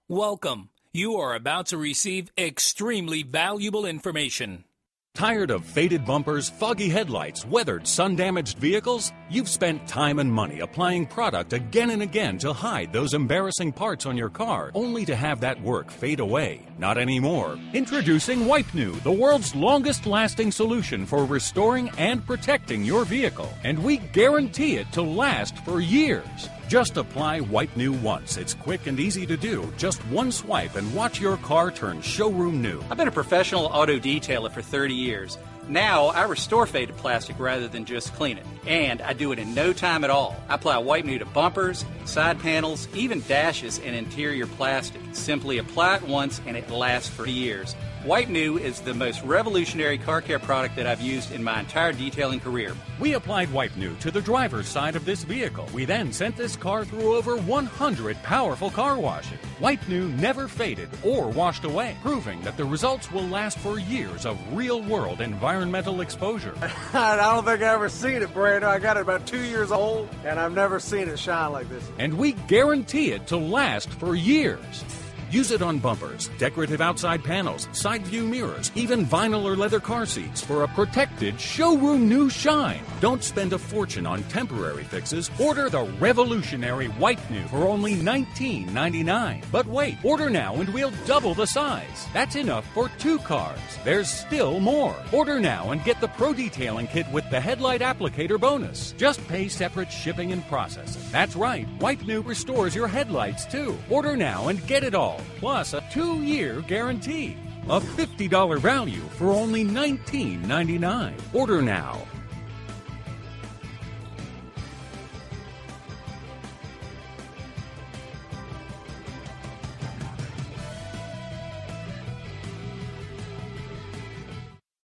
Welcome. You are about to receive extremely valuable information. Tired of faded bumpers, foggy headlights, weathered, sun-damaged vehicles? You've spent time and money applying product again and again to hide those embarrassing parts on your car, only to have that work fade away. Not anymore. Introducing Wipe New, the world's longest-lasting solution for restoring and protecting your vehicle. And we guarantee it to last for years. Just apply Wipe New once. It's quick and easy to do. Just one swipe and watch your car turn showroom new. I've been a professional auto detailer for 30 years. Now I restore faded plastic rather than just clean it. And I do it in no time at all. I apply Wipe New to bumpers, side panels, even dashes and interior plastic. Simply apply it once and it lasts for years. Wipe New is the most revolutionary car care product that I've used in my entire detailing career. We applied Wipe New to the driver's side of this vehicle. We then sent this car through over 100 powerful car washes. Wipe New never faded or washed away, proving that the results will last for years of real-world environmental exposure. I don't think I've ever seen it, Brando. I got it about 2 years old, and I've never seen it shine like this. And we guarantee it to last for years. Use it on bumpers, decorative outside panels, side view mirrors, even vinyl or leather car seats for a protected showroom new shine. Don't spend a fortune on temporary fixes. Order the revolutionary Wipe New for only $19.99. But wait, order now and we'll double the size. That's enough for 2 cars. There's still more. Order now and get the Pro Detailing Kit with the headlight applicator bonus. Just pay separate shipping and processing. That's right, Wipe New restores your headlights too. Order now and get it all, plus a 2-year guarantee. A $50 value for only $19.99. Order now.